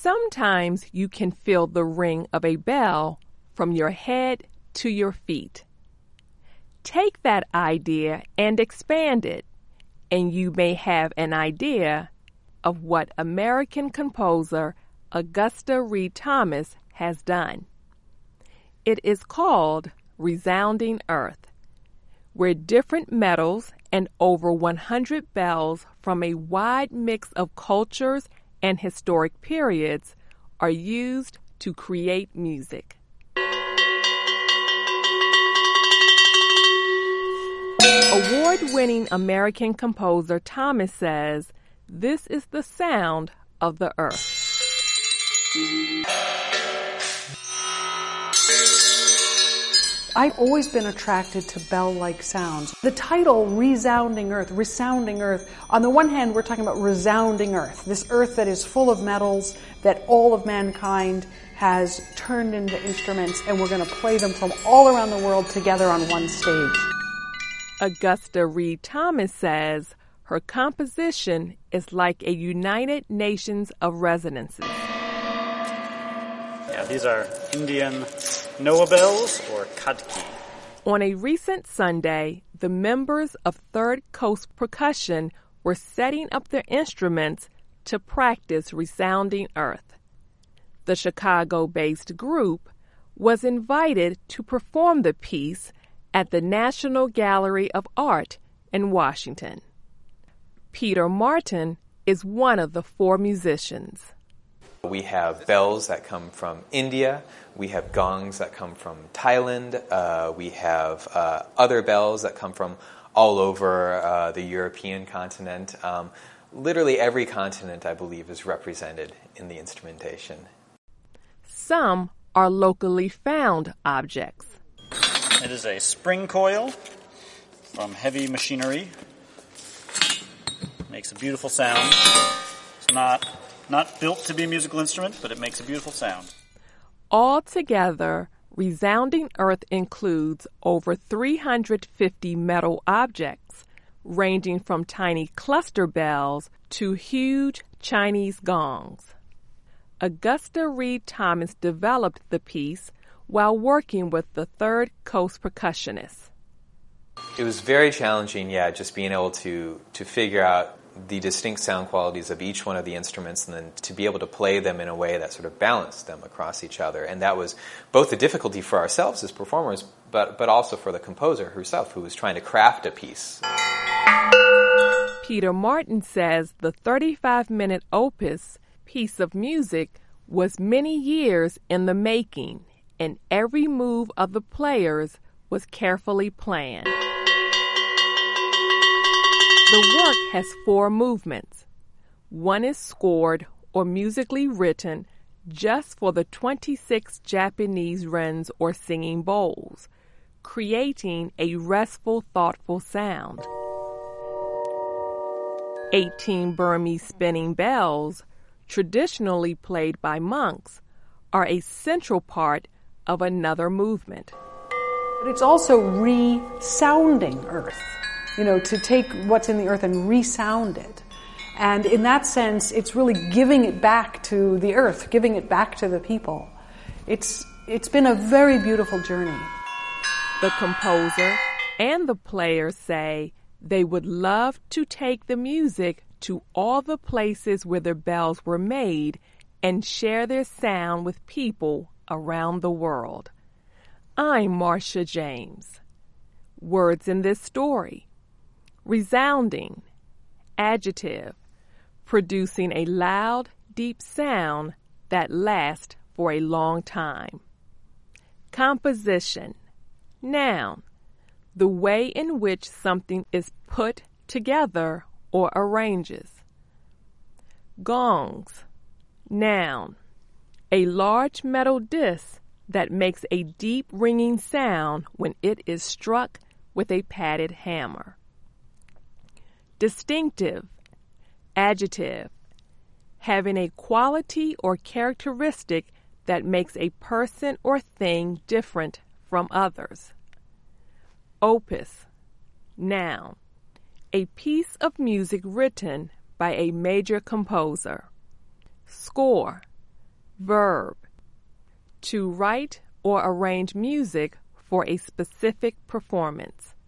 Sometimes you can feel the ring of a bell from your head to your feet. Take that idea and expand it, and you may have an idea of what American composer Augusta Read Thomas has done. It is called Resounding Earth, where different metals and over 100 bells from a wide mix of cultures and historic periods are used to create music. Award-winning American composer Thomas says, "This is the sound of the earth." I've always been attracted to bell-like sounds. The title, Resounding Earth, on the one hand, we're talking about resounding earth, this earth that is full of metals, that all of mankind has turned into instruments, and we're going to play them from all around the world together on one stage. Augusta Read Thomas says her composition is like a United Nations of resonances. Yeah, these are Indian Noah bells or kadki. On a recent Sunday, the members of Third Coast Percussion were setting up their instruments to practice Resounding Earth. The Chicago-based group was invited to perform the piece at the National Gallery of Art in Washington. Peter Martin is one of the four musicians. We have bells that come from India. We have gongs that come from Thailand. We have other bells that come from all over the European continent. Literally every continent, I believe, is represented in the instrumentation. Some are locally found objects. It is a spring coil from Heavy Machinery. Makes a beautiful sound. It's not built to be a musical instrument, but it makes a beautiful sound. Altogether, Resounding Earth includes over 350 metal objects, ranging from tiny cluster bells to huge Chinese gongs. Augusta Read Thomas developed the piece while working with the Third Coast percussionists. It was very challenging, just being able to figure out the distinct sound qualities of each one of the instruments and then to be able to play them in a way that sort of balanced them across each other. And that was both a difficulty for ourselves as performers, but also for the composer herself, who was trying to craft a piece. Peter Martin says the 35-minute opus piece of music was many years in the making, and every move of the players was carefully planned. The work has 4 movements. One is scored or musically written just for the 26 Japanese rens or singing bowls, creating a restful, thoughtful sound. 18 Burmese spinning bells, traditionally played by monks, are a central part of another movement. But it's also resounding earth. To take what's in the earth and resound it. And in that sense, it's really giving it back to the earth, giving it back to the people. It's been a very beautiful journey. The composer and the players say they would love to take the music to all the places where the bells were made and share their sound with people around the world. I'm Marcia James. Words in this story: resounding, adjective, producing a loud, deep sound that lasts for a long time. Composition, noun, the way in which something is put together or arranges. Gongs, noun, a large metal disc that makes a deep ringing sound when it is struck with a padded hammer. Distinctive, adjective, having a quality or characteristic that makes a person or thing different from others. Opus, noun, a piece of music written by a major composer. Score, Verb. To write or arrange music for a specific performance.